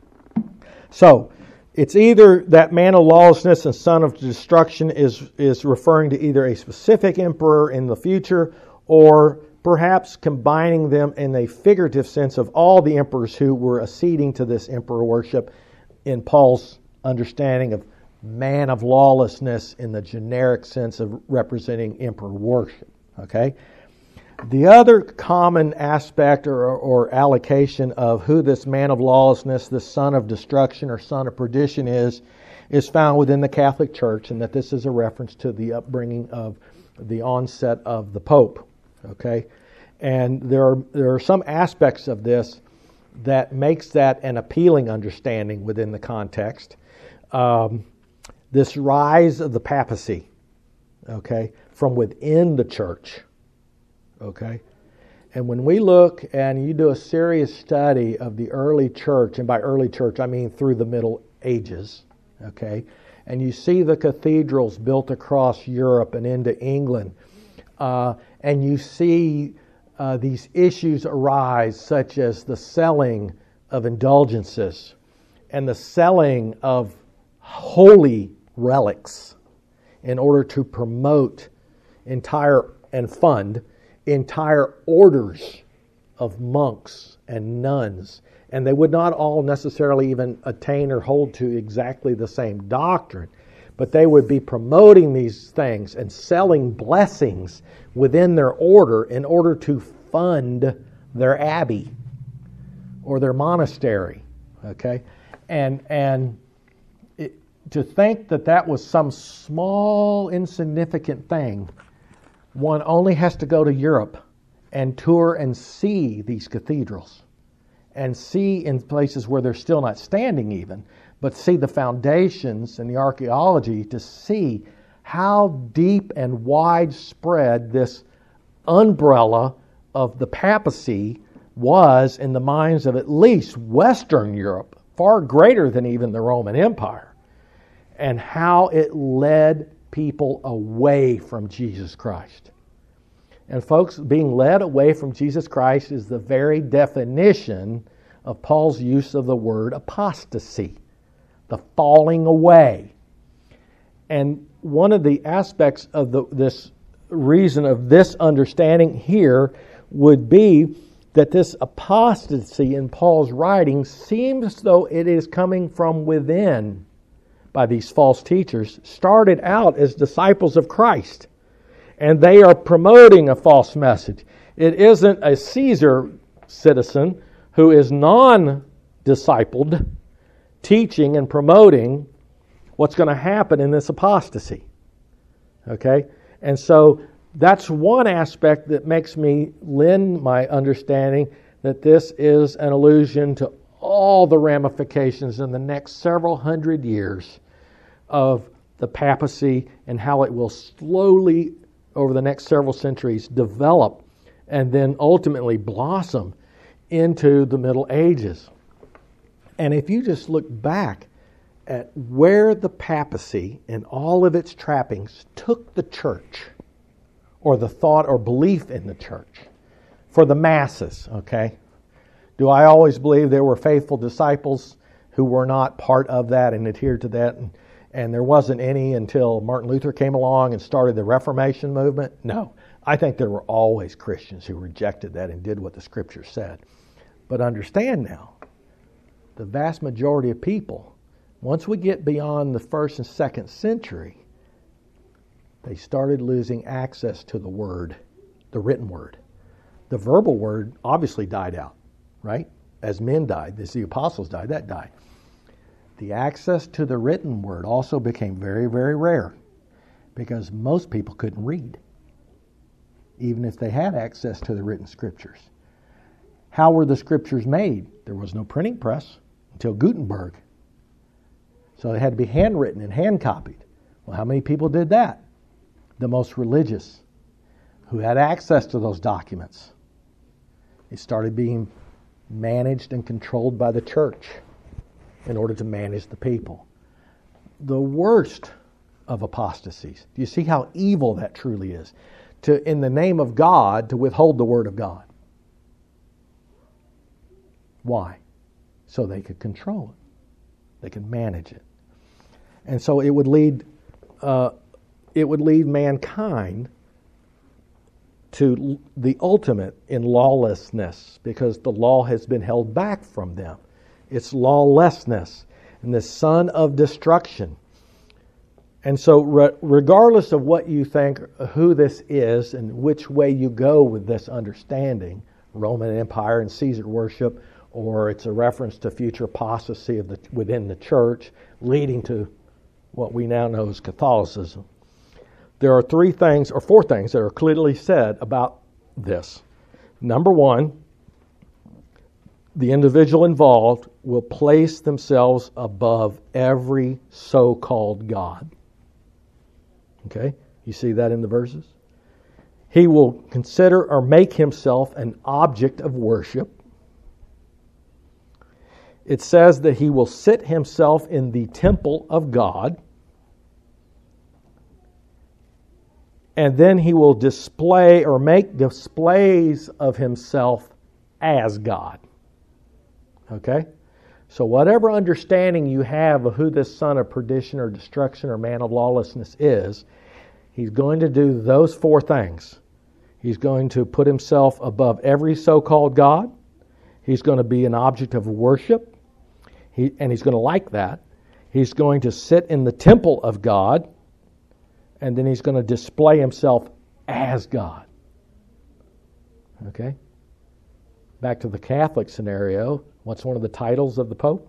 So, it's either that man of lawlessness and son of destruction is, is referring to either a specific emperor in the future, or perhaps combining them in a figurative sense of all the emperors who were acceding to this emperor worship in Paul's understanding of man of lawlessness in the generic sense of representing emperor worship. Okay? The other common aspect or, or allocation of who this man of lawlessness, this son of destruction or son of perdition is, is found within the Catholic Church, and that this is a reference to the upbringing of the onset of the Pope. Okay? And there are, there are some aspects of this that makes that an appealing understanding within the context. Um, this rise of the papacy, okay, from within the church. Okay? And when we look and you do a serious study of the early church, and by early church I mean through the Middle Ages, okay, and you see the cathedrals built across Europe and into England, uh, and you see uh, these issues arise, such as the selling of indulgences and the selling of holy relics in order to promote entire and fund entire orders of monks and nuns. And they would not all necessarily even attain or hold to exactly the same doctrine, but they would be promoting these things and selling blessings within their order in order to fund their abbey or their monastery. Okay? And and it, to think that that was some small, insignificant thing, one only has to go to Europe and tour and see these cathedrals and see in places where they're still not standing even, but see the foundations and the archaeology to see how deep and widespread this umbrella of the papacy was in the minds of at least Western Europe, far greater than even the Roman Empire, and how it led people away from Jesus Christ. And folks, being led away from Jesus Christ is the very definition of Paul's use of the word apostasy, the falling away. And one of the aspects of the, this reason of this understanding here would be that this apostasy in Paul's writing seems as though it is coming from within by these false teachers, started out as disciples of Christ. And they are promoting a false message. It isn't a Caesar citizen who is non-discipled teaching and promoting what's going to happen in this apostasy. Okay? And so that's one aspect that makes me lend my understanding that this is an allusion to all the ramifications in the next several hundred years of the papacy and how it will slowly, over the next several centuries, develop and then ultimately blossom into the Middle Ages. And if you just look back at where the papacy and all of its trappings took the church, or the thought or belief in the church, for the masses, okay? Do I always believe there were faithful disciples who were not part of that and adhered to that? And, and there wasn't any until Martin Luther came along and started the Reformation movement? No. I think there were always Christians who rejected that and did what the Scripture said. But understand now, the vast majority of people, once we get beyond the first and second century, they started losing access to the Word, the written Word. The verbal Word obviously died out, right? As men died, as the apostles died, that died. The access to the written Word also became very, very rare because most people couldn't read, even if they had access to the written Scriptures. How were the scriptures made? There was no printing press until Gutenberg. So they had to be handwritten and hand copied. Well, how many people did that? The most religious, who had access to those documents. It started being managed and controlled by the church in order to manage the people. The worst of apostasies. Do you see how evil that truly is? To, in the name of God, to withhold the word of God. Why? So they could control it. They could manage it. And so it would lead uh, it would lead mankind to the ultimate in lawlessness, because the law has been held back from them. It's lawlessness and the son of destruction. And so re- regardless of what you think, who this is and which way you go with this understanding, Roman Empire and Caesar worship, or it's a reference to future apostasy of the, within the church, leading to what we now know as Catholicism. There are three things, or four things, that are clearly said about this. Number one, the individual involved will place themselves above every so-called God. Okay? You see that in the verses? He will consider or make himself an object of worship. It says that he will sit himself in the temple of God. And then he will display or make displays of himself as God. Okay? So whatever understanding you have of who this son of perdition or destruction or man of lawlessness is, he's going to do those four things. He's going to put himself above every so-called God. He's going to be an object of worship. He, and he's going to like that. He's going to sit in the temple of God. And then he's going to display himself as God. Okay? Back to the Catholic scenario. What's one of the titles of the Pope?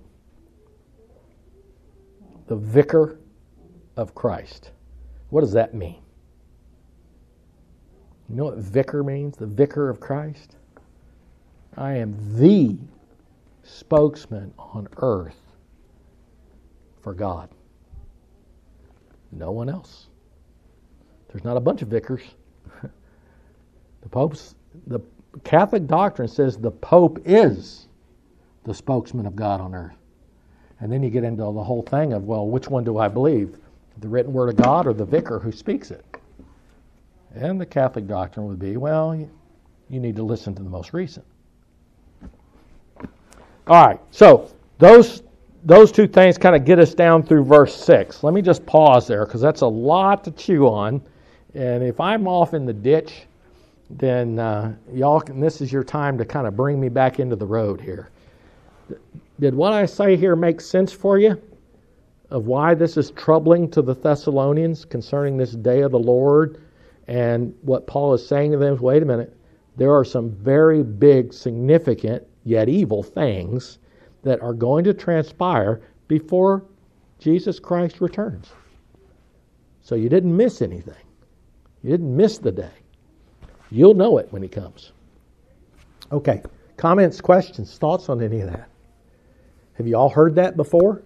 The Vicar of Christ. What does that mean? You know what vicar means? The Vicar of Christ? I am the spokesman on earth for God. No one else. There's not a bunch of vicars. The Pope's, the Catholic doctrine says the Pope is the spokesman of God on earth. And then you get into the whole thing of, well, which one do I believe? The written word of God or the vicar who speaks it? And the Catholic doctrine would be, well, you, you need to listen to the most recent. All right, so those those two things kind of get us down through verse six. Let me just pause there because that's a lot to chew on. And if I'm off in the ditch, then uh, y'all can, this is your time to kind of bring me back into the road here. Did what I say here make sense for you of why this is troubling to the Thessalonians concerning this day of the Lord? And what Paul is saying to them is, wait a minute, there are some very big, significant, yet evil things that are going to transpire before Jesus Christ returns. So you didn't miss anything. You didn't miss the day. You'll know it when he comes. Okay, comments, questions, thoughts on any of that? Have you all heard that before?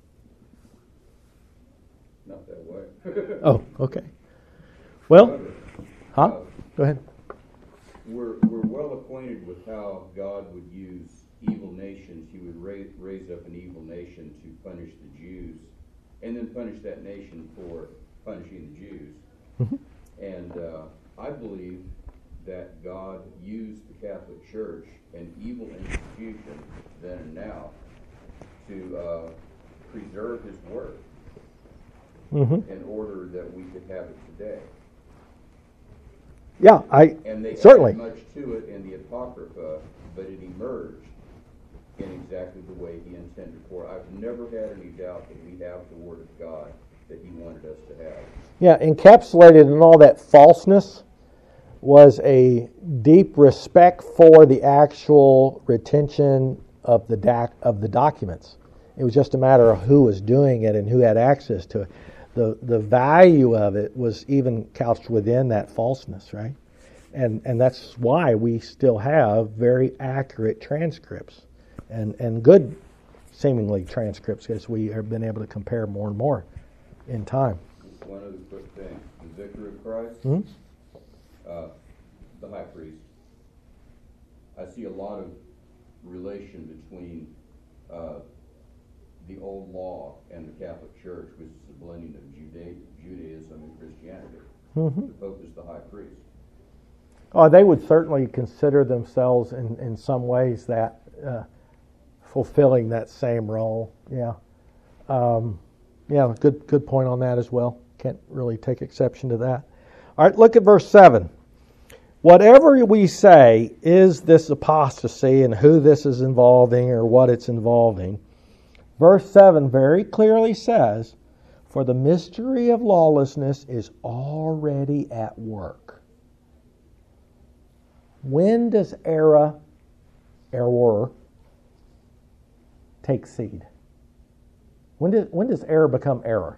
Not that way. Oh, okay. Well, huh? Go ahead. We're, we're well acquainted with how God would use evil nations. He would raise, raise up an evil nation to punish the Jews, and then punish that nation for punishing the Jews. Mm-hmm. And uh, I believe that God used the Catholic Church, an evil institution then and now, to uh, preserve His Word mm-hmm. in order that we could have it today. Yeah, I and they certainly added much to it in the Apocrypha, but it emerged in exactly the way He intended for. I've never had any doubt that we have the Word of God that He wanted us to have. Yeah, encapsulated in all that falseness was a deep respect for the actual retention of the doc, of the documents. It was just a matter of who was doing it and who had access to it. The the value of it was even couched within that falseness, right? And and that's why we still have very accurate transcripts and, and good, seemingly, transcripts, as we have been able to compare more and more in time. One other quick thing. The Vicar of Christ, Hmm? uh, the high priest, I see a lot of relation between uh, the old law and the Catholic Church, which is a blending of Juda- Judaism and Christianity. Mm-hmm. The Pope is the high priest. Oh, they would certainly consider themselves in, in some ways that uh, fulfilling that same role. Yeah, um, yeah, good good point on that as well. Can't really take exception to that. All right, look at verse seven. Whatever we say is this apostasy and who this is involving or what it's involving, verse seven very clearly says, "For the mystery of lawlessness is already at work." When does error, error, take seed? When does, when does error become error?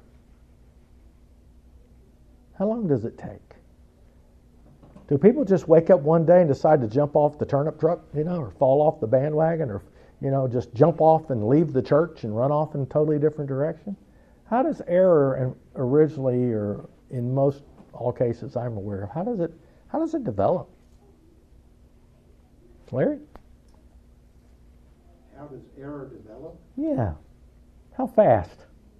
How long does it take? Do people just wake up one day and decide to jump off the turnip truck, you know, or fall off the bandwagon, or, you know, just jump off and leave the church and run off in a totally different direction? How does error originally, or in most all cases I'm aware of, how does it how does it develop? Larry? How does error develop? Yeah. How fast?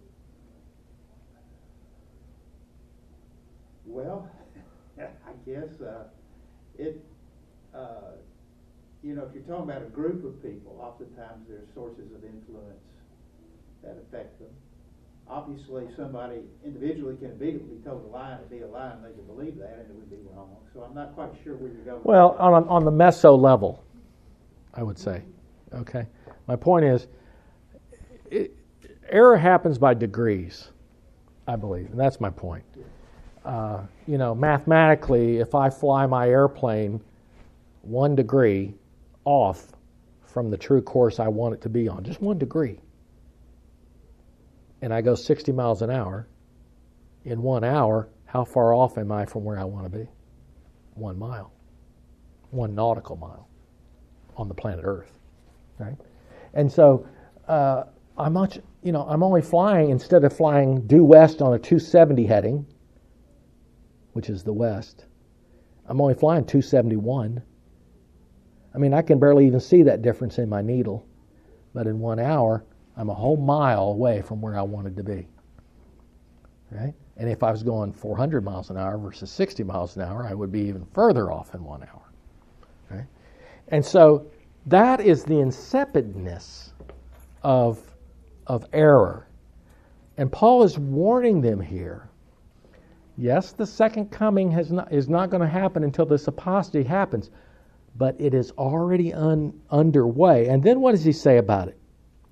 Well, I guess uh, it, uh, you know, if you're talking about a group of people, oftentimes there's sources of influence that affect them. Obviously, somebody individually can be, be told a lie and be a lie, and they can believe that, and it would be wrong. So I'm not quite sure where you're going. Well, on a, on the meso level, I would say. Okay. My point is, it, error happens by degrees, I believe, and that's my point. Uh, you know, mathematically, if I fly my airplane one degree off from the true course I want it to be on, just one degree, and I go sixty miles an hour, in one hour, how far off am I from where I want to be? One mile. One nautical mile on the planet Earth. Right? And so uh, I'm much, you know, I'm only flying, instead of flying due west on a two seventy heading, which is the west, I'm only flying two seventy-one. I mean, I can barely even see that difference in my needle. But in one hour, I'm a whole mile away from where I wanted to be. Right? And if I was going four hundred miles an hour versus sixty miles an hour, I would be even further off in one hour. Right? And so that is the insipidness of, of error. And Paul is warning them here. Yes, the second coming has not, is not going to happen until this apostasy happens, but it is already un, underway. And then what does he say about it?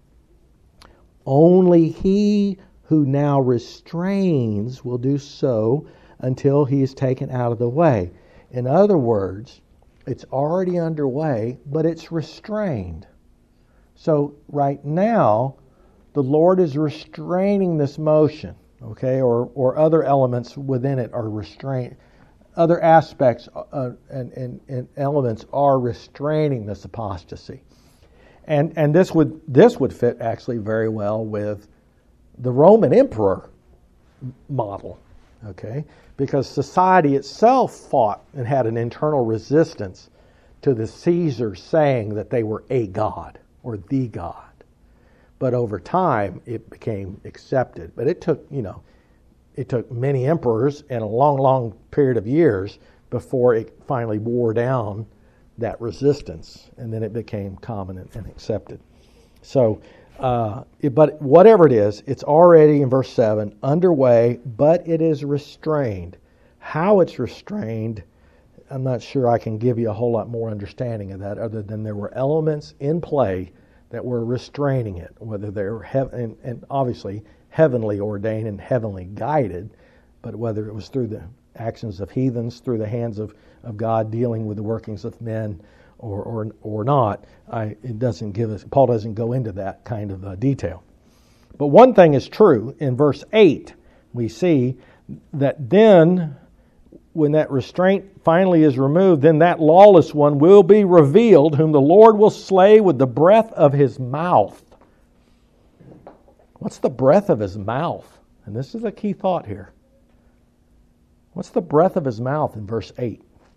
Only he who now restrains will do so until he is taken out of the way. In other words, it's already underway, but it's restrained. So right now, the Lord is restraining this motion, okay, or or other elements within it are restrained. Other aspects uh, and, and, and elements are restraining this apostasy. And and this would this would fit actually very well with the Roman emperor model, okay? Because society itself fought and had an internal resistance to the Caesar saying that they were a god or the god. But over time it became accepted. But it took, you know, it took many emperors and a long, long period of years before it finally wore down that resistance, and then it became common and, and accepted. So, uh, it, but whatever it is, it's already in verse seven underway, but it is restrained. How it's restrained, I'm not sure I can give you a whole lot more understanding of that, other than there were elements in play that were restraining it, whether they were heav- and, and obviously heavenly ordained and heavenly guided, but whether it was through the actions of heathens, through the hands of, of God dealing with the workings of men, or or, or not, I, it doesn't give us. Paul doesn't go into that kind of uh, detail. But one thing is true. In verse eight, we see that then when that restraint finally is removed, then that lawless one will be revealed, whom the Lord will slay with the breath of his mouth. What's the breath of his mouth? And this is a key thought here. What's the breath of his mouth in verse eight?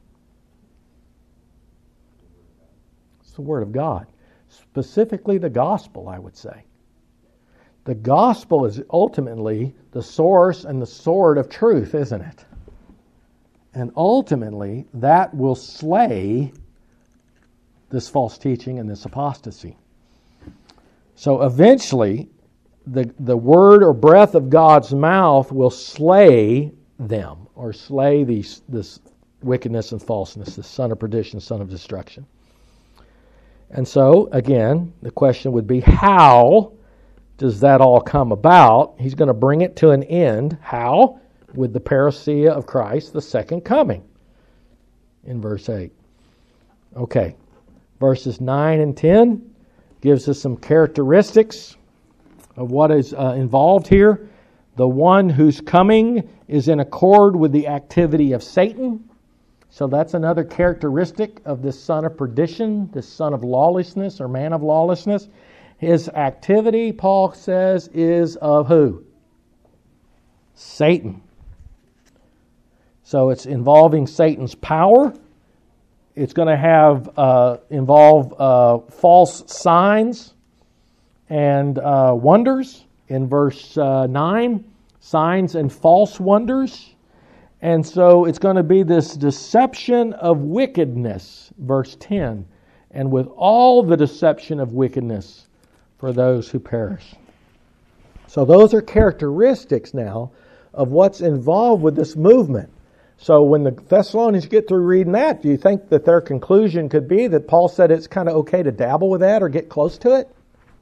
It's the Word of God. Specifically the gospel, I would say. The gospel is ultimately the source and the sword of truth, isn't it? And ultimately, that will slay this false teaching and this apostasy. So eventually, the, the word or breath of God's mouth will slay them, or slay these, this wickedness and falseness, the son of perdition, son of destruction. And so, again, the question would be, how does that all come about? He's going to bring it to an end. How? With the parousia of Christ, the second coming, in verse eight. Okay, verses nine and ten gives us some characteristics of what is uh, involved here. The one whose coming is in accord with the activity of Satan. So that's another characteristic of this son of perdition, this son of lawlessness or man of lawlessness. His activity, Paul says, is of who? Satan. So it's involving Satan's power. It's going to have uh, involve uh, false signs and uh, wonders in verse uh, nine. Signs and false wonders. And so it's going to be this deception of wickedness, verse ten. And with all the deception of wickedness for those who perish. So those are characteristics now of what's involved with this movement. So when the Thessalonians get through reading that, do you think that their conclusion could be that Paul said it's kind of okay to dabble with that or get close to it?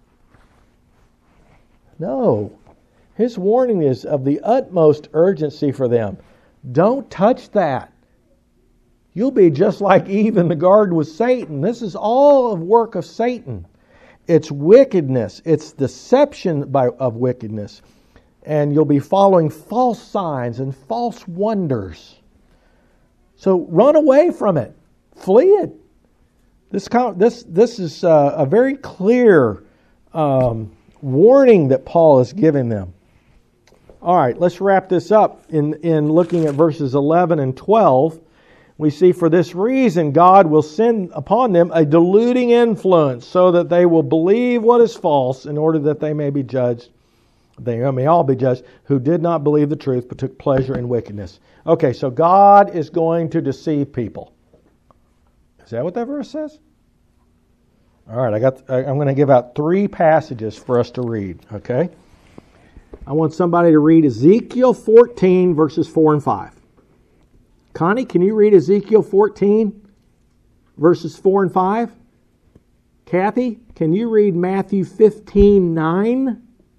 No. His warning is of the utmost urgency for them. Don't touch that. You'll be just like Eve in the garden with Satan. This is all of work of Satan. It's wickedness. It's deception by, of wickedness. And you'll be following false signs and false wonders. So run away from it. Flee it. This, this, this is a, a very clear um, warning that Paul is giving them. All right, let's wrap this up in, in looking at verses eleven and twelve. We see, for this reason, God will send upon them a deluding influence so that they will believe what is false in order that they may be judged. They may all be judged who did not believe the truth but took pleasure in wickedness. Okay, so God is going to deceive people. Is that what that verse says? All right, I got. I'm going to give out three passages for us to read, okay? I want somebody to read Ezekiel fourteen, verses four and five. Connie, can you read Ezekiel fourteen, verses four and five? Kathy, can you read Matthew fifteen, nine?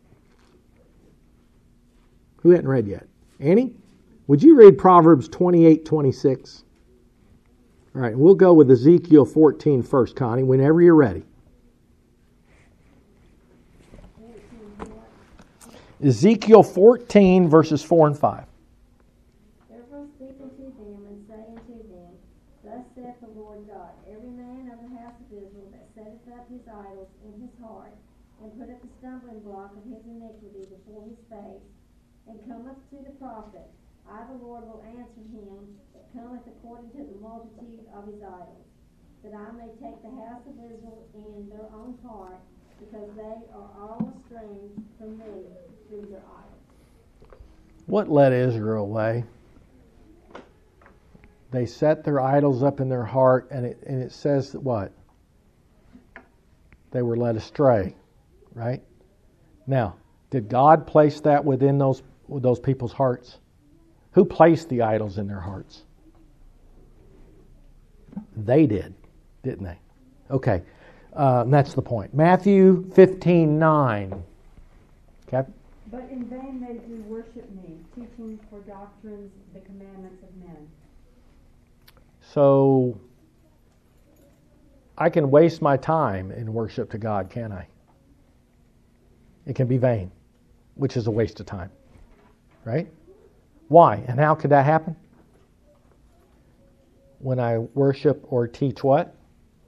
Who hadn't read yet? Annie, would you read Proverbs twenty-eight, twenty-six? All right, we'll go with Ezekiel fourteen first, Connie, whenever you're ready. Ezekiel fourteen, verses four and five. Therefore speak unto them, and say unto them, Thus saith the Lord God, every man of the house of Israel that setteth up his idols in his heart, and putteth the stumbling block of his iniquity before his face, and cometh to the prophet, I the Lord will answer him that cometh according to the multitude of his idols, that I may take the house of Israel in their own heart, because they are all estranged from me through their idols. What led Israel away? They set their idols up in their heart, and it, and it says that what? They were led astray, right? Now, did God place that within those, those people's hearts? Who placed the idols in their hearts? They did, didn't they? Okay, uh, and that's the point. Matthew fifteen, nine. Cap? But in vain they do worship me, teaching for doctrines the commandments of men. So, I can waste my time in worship to God, can't I? It can be vain, which is a waste of time. Right? Why? And how could that happen? when I worship or teach what?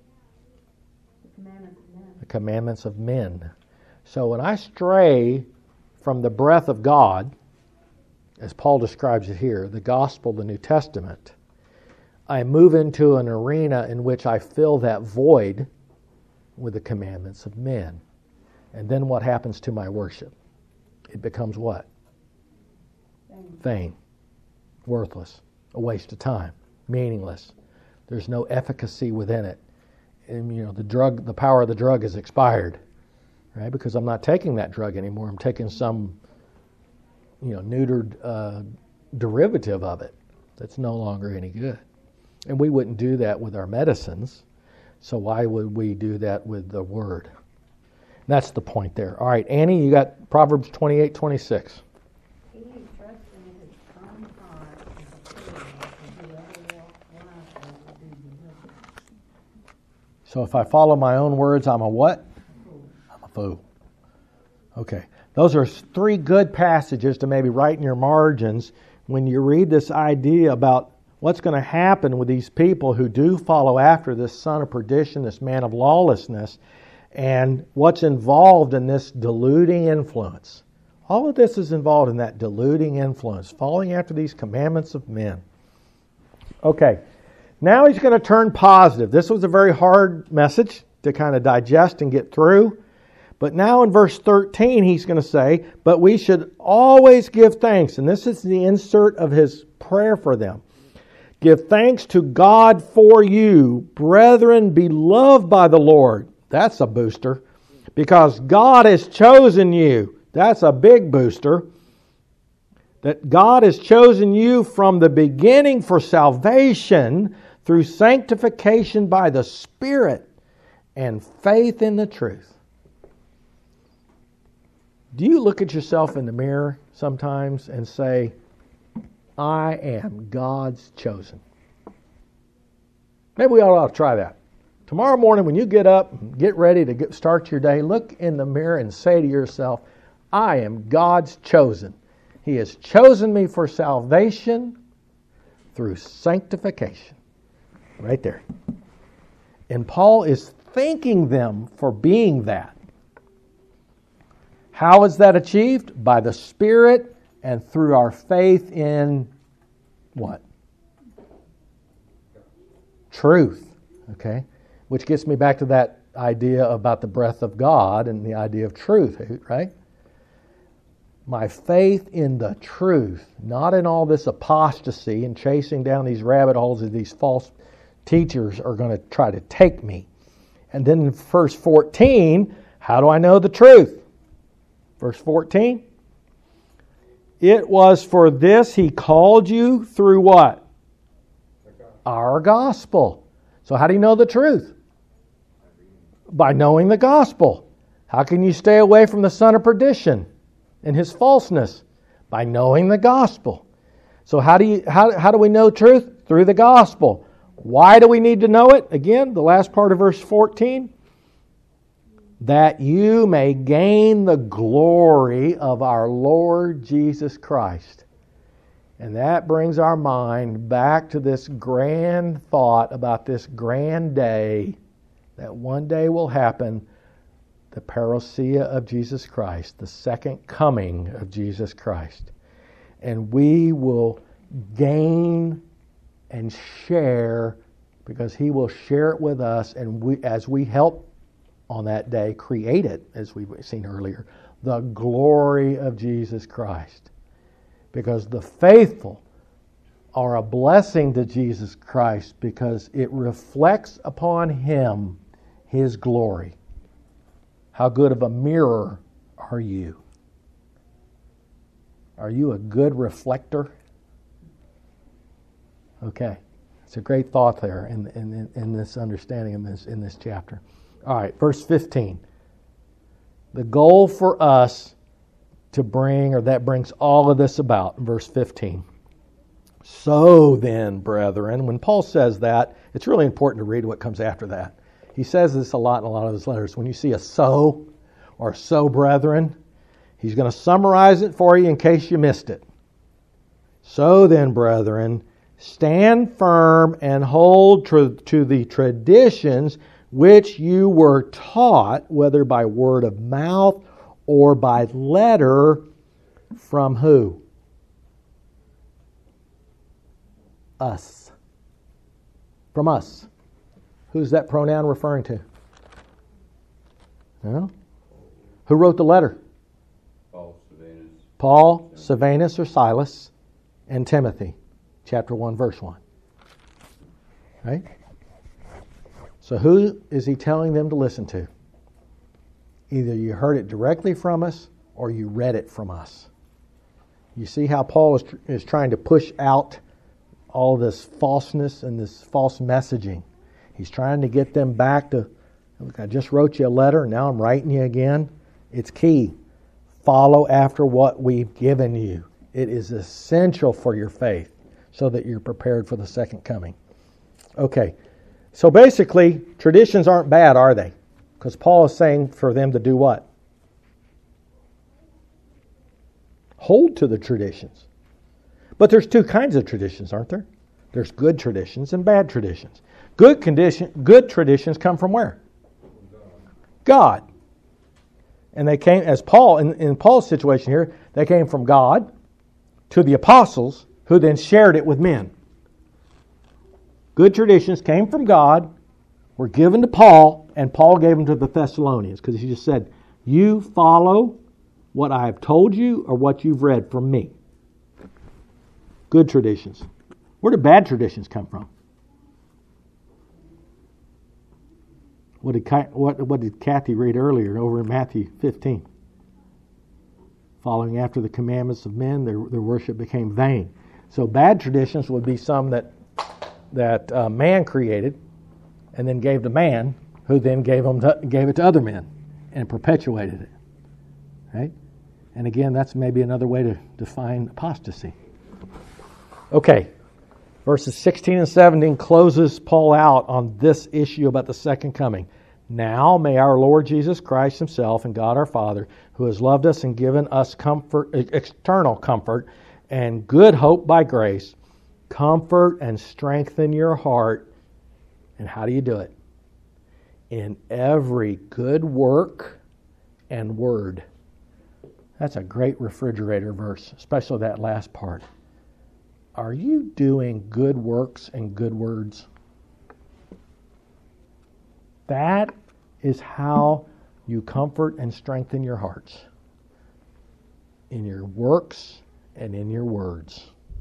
The commandments of men. The commandments of men. So when I stray from the breath of God, as Paul describes it here, the gospel, the New Testament, I move into an arena in which I fill that void with the commandments of men. And then what happens to my worship? It becomes what? Vain. Vain. Worthless. A waste of time. Meaningless. There's no efficacy within it. And you know, the drug, the power of the drug is expired. Right? Because I'm not taking that drug anymore. I'm taking some, you know, neutered uh, derivative of it that's no longer any good. And we wouldn't do that with our medicines. So why would we do that with the Word? That's the point there. All right, Annie, you got Proverbs twenty-eight twenty-six. He who trusts in his own heart is a fool, and whoever walks wisely will do good. So if I follow my own words, I'm a what? I'm a fool. Okay. Those are three good passages to maybe write in your margins when you read this idea about what's going to happen with these people who do follow after this son of perdition, this man of lawlessness, and what's involved in this deluding influence. All of this is involved in that deluding influence, following after these commandments of men. Okay, now he's going to turn positive. This was a very hard message to kind of digest and get through. But now in verse thirteen, he's going to say, but we should always give thanks. And this is the insert of his prayer for them. Give thanks to God for you, brethren, beloved by the Lord. That's a booster. Because God has chosen you. That's a big booster. That God has chosen you from the beginning for salvation through sanctification by the Spirit and faith in the truth. Do you look at yourself in the mirror sometimes and say, I am God's chosen? Maybe we ought to try that. Tomorrow morning when you get up and get ready to get, start your day, look in the mirror and say to yourself, I am God's chosen. He has chosen me for salvation through sanctification. Right there. And Paul is thanking them for being that. How is that achieved? By the Spirit and through our faith in what? Truth. Okay? Which gets me back to that idea about the breath of God and the idea of truth, right? My faith in the truth, not in all this apostasy and chasing down these rabbit holes that these false teachers are going to try to take me. And then in verse fourteen, how do I know the truth? Verse fourteen, it was for this he called you through what? Our gospel. So how do you know the truth? By knowing the gospel. How can you stay away from the son of perdition and his falseness? By knowing the gospel. So how do you how, how do we know truth? Through the gospel. Why do we need to know it? Again, the last part of verse fourteen. That you may gain the glory of our Lord Jesus Christ. And that brings our mind back to this grand thought about this grand day that one day will happen, the parousia of Jesus Christ, the second coming of Jesus Christ. And we will gain and share, because He will share it with us, and we, as we help on that day create it, as we've seen earlier, the glory of Jesus Christ. Because the faithful are a blessing to Jesus Christ because it reflects upon Him His glory. How good of a mirror are you? Are you a good reflector? Okay. It's a great thought there in, in, in this understanding in this, in this chapter. All right, verse fifteen. The goal for us to bring, or that brings all of this about, in verse fifteen. So then, brethren, when Paul says that, it's really important to read what comes after that. He says this a lot in a lot of his letters. When you see a so, or so, brethren, he's going to summarize it for you in case you missed it. So then, brethren, stand firm and hold to, to the traditions which you were taught, whether by word of mouth or by letter, from who? Us. From us. Who's that pronoun referring to? No? Who wrote the letter? Paul, Silvanus. Paul, Silvanus, or Silas, and Timothy. Chapter one, verse one. Right? So who is he telling them to listen to? Either you heard it directly from us or you read it from us. You see how Paul is, tr- is trying to push out all this falseness and this false messaging. He's trying to get them back to, look, I just wrote you a letter, now I'm writing you again. It's key. Follow after what we've given you. It is essential for your faith so that you're prepared for the second coming. Okay, so basically, traditions aren't bad, are they? Because Paul is saying for them to do what? Hold to the traditions. But there's two kinds of traditions, aren't there? There's good traditions and bad traditions. Good condition, good traditions come from where? God. And they came, as Paul, in, in Paul's situation here, they came from God to the apostles, who then shared it with men. Good traditions came from God, were given to Paul, and Paul gave them to the Thessalonians, because he just said, you follow what I have told you or what you've read from me. Good traditions. Where do bad traditions come from? What did, what, what did Kathy read earlier over in Matthew fifteen? Following after the commandments of men, their, their worship became vain. So bad traditions would be some that that uh, man created and then gave to man, who then gave them to, gave it to other men and perpetuated it. Right? And again, that's maybe another way to define apostasy. Okay, verses sixteen and seventeen closes Paul out on this issue about the second coming. Now may our Lord Jesus Christ himself and God our Father, who has loved us and given us comfort, external comfort and good hope by grace, comfort and strengthen your heart. And how do you do it? In every good work and word. That's a great refrigerator verse, especially that last part. Are you doing good works and good words? That is how you comfort and strengthen your hearts. In your works and in your words.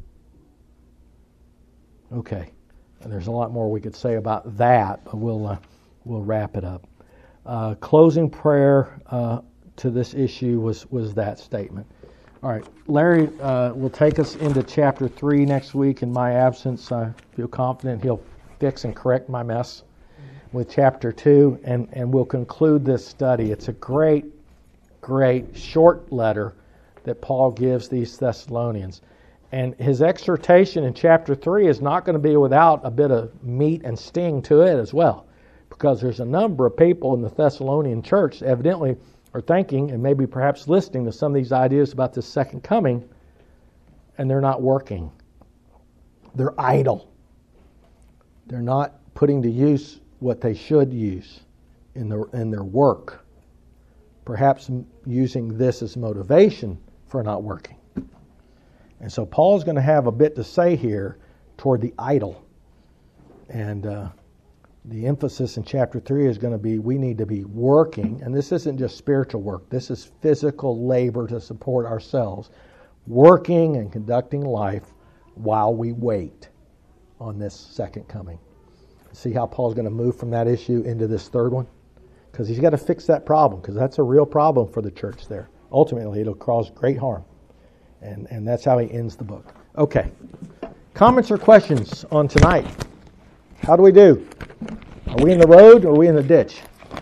Okay. And there's a lot more we could say about that, but we'll uh, we'll wrap it up. Uh, closing prayer uh, to this issue was, was that statement. All right, Larry uh, will take us into chapter three next week. In my absence, I feel confident he'll fix and correct my mess with chapter two, and, and we'll conclude this study. It's a great, great short letter that Paul gives these Thessalonians. And his exhortation in chapter three is not going to be without a bit of meat and sting to it as well, because there's a number of people in the Thessalonian church evidently are thinking and maybe perhaps listening to some of these ideas about the second coming, and they're not working. They're idle. They're not putting to use what they should use in their, in their work. Perhaps using this as motivation for not working. And so Paul's going to have a bit to say here toward the idle. And uh, the emphasis in chapter three is going to be we need to be working, and this isn't just spiritual work, this is physical labor to support ourselves, working and conducting life while we wait on this second coming. See how Paul's going to move from that issue into this third one? Because he's got to fix that problem, because that's a real problem for the church there. Ultimately, it'll cause great harm. And, and that's how he ends the book. Okay. Comments or questions on tonight? How do we do? Are we in the road or are we in the ditch?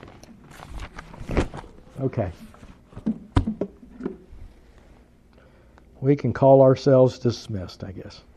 Okay. We can call ourselves dismissed, I guess.